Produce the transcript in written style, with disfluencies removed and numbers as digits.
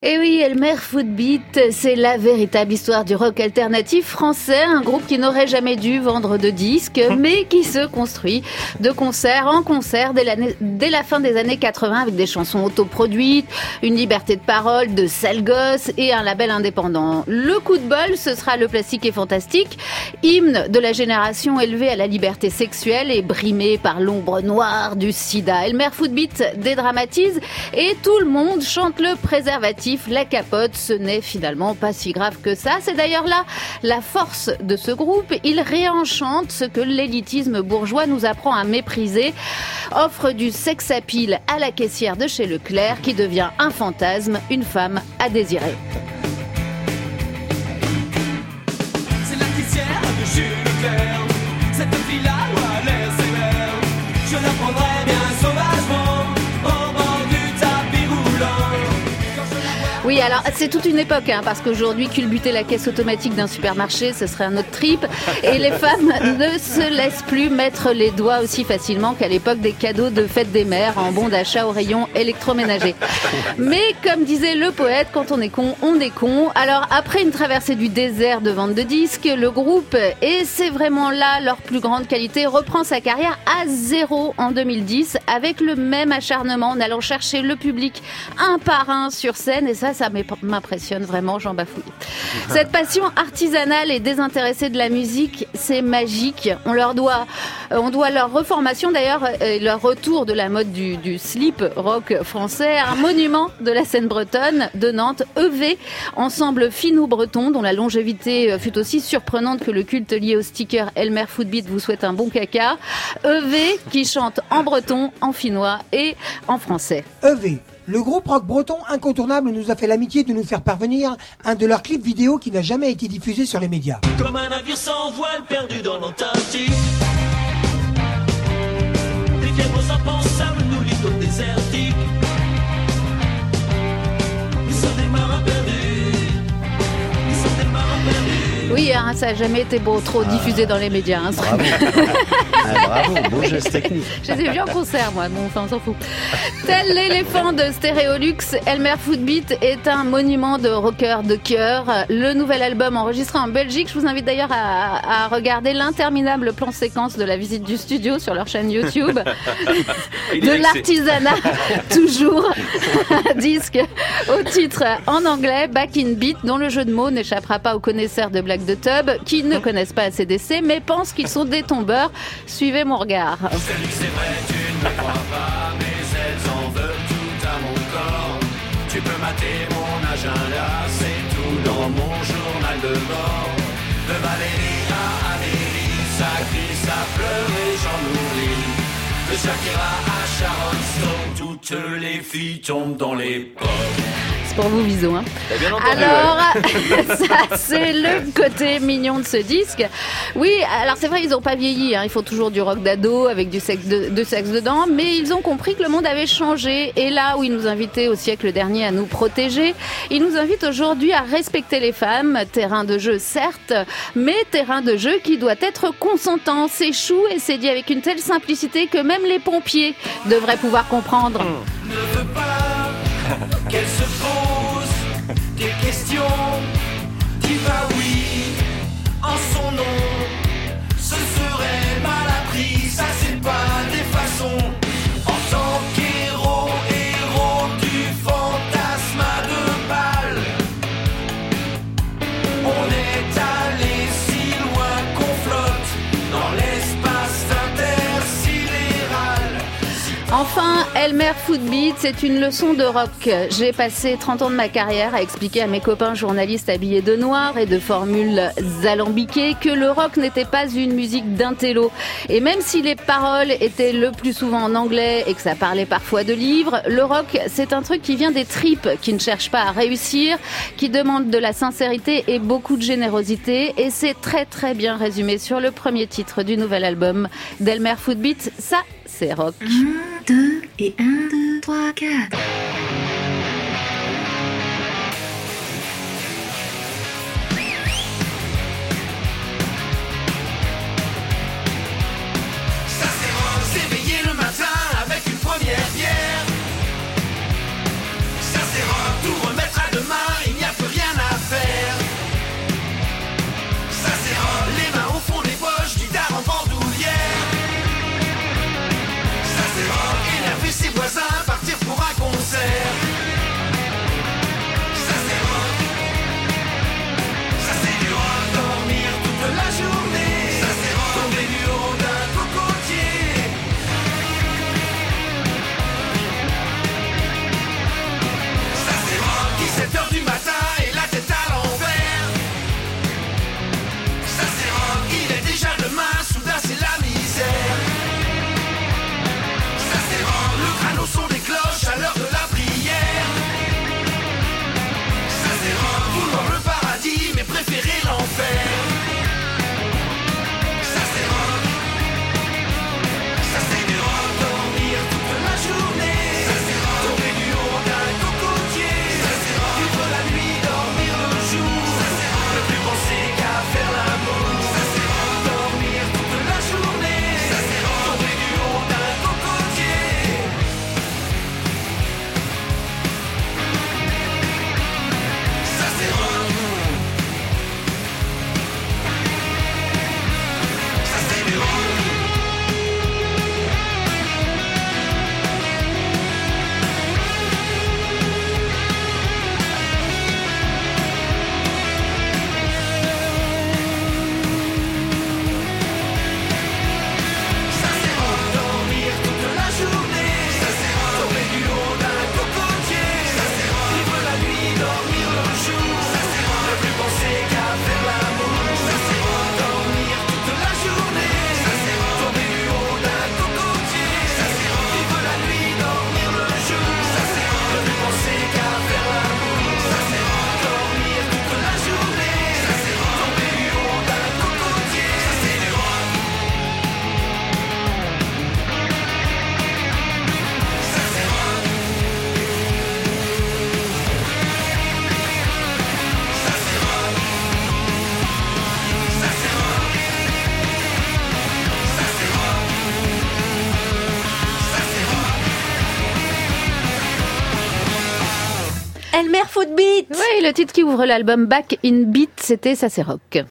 Et oui, Elmer Footbeat, c'est la véritable histoire du rock alternatif français, un groupe qui n'aurait jamais dû vendre de disques, mais qui se construit de concert en concert dès la fin des années 80 avec des chansons autoproduites, une liberté de parole, de sales gosses et un label indépendant. Le coup de bol, ce sera Le Plastique et Fantastique, hymne de la génération élevée à la liberté sexuelle et brimée par l'ombre noire du sida. Elmer Footbeat dédramatise et tout le monde chante le préservatif. La capote, ce n'est finalement pas si grave que ça. C'est d'ailleurs là la force de ce groupe. Il réenchante ce que l'élitisme bourgeois nous apprend à mépriser. Offre du sex appeal à la caissière de chez Leclerc qui devient un fantasme, une femme à désirer. C'est la caissière de chez Leclerc. Cette fille-là a l'air sévère. Je la prendrai bien sauvagement au bord du tapis roulant. Oui, alors c'est toute une époque, parce qu'aujourd'hui, culbuter la caisse automatique d'un supermarché, ce serait un autre trip. Et les femmes ne se laissent plus mettre les doigts aussi facilement qu'à l'époque des cadeaux de fête des mères en bon d'achat au rayon électroménager. Mais comme disait le poète, quand on est con, on est con. Alors après une traversée du désert de vente de disques, le groupe, et c'est vraiment là leur plus grande qualité, reprend sa carrière à zéro en 2010 avec le même acharnement en allant chercher le public un par un sur scène. Et ça m'impressionne vraiment, j'en bafouille. Cette passion artisanale et désintéressée de la musique, c'est magique. On doit leur reformation d'ailleurs, leur retour de la mode du slip rock français, un monument de la scène bretonne de Nantes, EV, ensemble finno-breton dont la longévité fut aussi surprenante que le culte lié au sticker Elmer Footbeat vous souhaite un bon caca. EV qui chante en breton, en finnois et en français. EV. Le groupe rock breton incontournable nous a fait l'amitié de nous faire parvenir un de leurs clips vidéo qui n'a jamais été diffusé sur les médias. Comme un navire sans voile perdu dans l'Antarctique. Des fièvres impensables nous lient au désertique. Nous sommes des marins perdus. Nous sommes des marins perdus. Oui, ça n'a jamais été trop diffusé dans les médias. Bravo. Bravo, beau geste technique. Je les ai vus en concert, moi. Bon, enfin, on s'en fout. Tel l'éléphant de Stéréolux, Elmer Footbeat est un monument de rocker de cœur. Le nouvel album enregistré en Belgique. Je vous invite d'ailleurs à regarder l'interminable plan séquence de la visite du studio sur leur chaîne YouTube. De l'artisanat, toujours. Un disque au titre en anglais, Back in Beat, dont le jeu de mots n'échappera pas aux connaisseurs de blagues de tub qui ne connaissent pas ACDC mais pensent qu'ils sont des tombeurs. Suivez mon regard. Je te dis que c'est vrai, tu ne me crois pas, mais elles en veulent tout à mon corps. Tu peux mater mon agenda, c'est tout dans mon journal de bord. De Valérie à Amélie, ça crie, ça pleure et j'en oublie. De Shakira à Sharon Stone, toutes les filles tombent dans les pommes. C'est pour vous, Bisous. Bien entendu, alors, ça, c'est le côté mignon de ce disque. Oui, alors c'est vrai, ils n'ont pas vieilli. Ils font toujours du rock d'ado avec du sexe dedans. Mais ils ont compris que le monde avait changé. Et là où ils nous invitaient au siècle dernier à nous protéger, ils nous invitent aujourd'hui à respecter les femmes. Terrain de jeu, certes, mais terrain de jeu qui doit être consentant. C'est chou et c'est dit avec une telle simplicité que même les pompiers devraient pouvoir comprendre. Ne veux pas qu'elle se pose des questions. Dis pas oui en son nom. Ce serait mal appris, ça c'est pas des façons. En tant héros du fantasme à deux balles, on est allé si loin qu'on flotte dans l'espace intersidéral. Enfin, Elmer Footbeat, c'est une leçon de rock. J'ai passé 30 ans de ma carrière à expliquer à mes copains journalistes habillés de noir et de formules alambiquées que le rock n'était pas une musique d'intello. Et même si les paroles étaient le plus souvent en anglais et que ça parlait parfois de livres, le rock, c'est un truc qui vient des tripes, qui ne cherche pas à réussir, qui demande de la sincérité et beaucoup de générosité. Et c'est très très bien résumé sur le premier titre du nouvel album d'Elmer Footbeat. Ça, c'est rock. 1, 2 et 1, 2, 3, 4. Ça c'est rock, s'éveiller le matin avec une première bière. Ça c'est rock, tout remettre à deux. Elmer Footbeat. Oui, le titre qui ouvre l'album Back in Beat, c'était Ça c'est rock.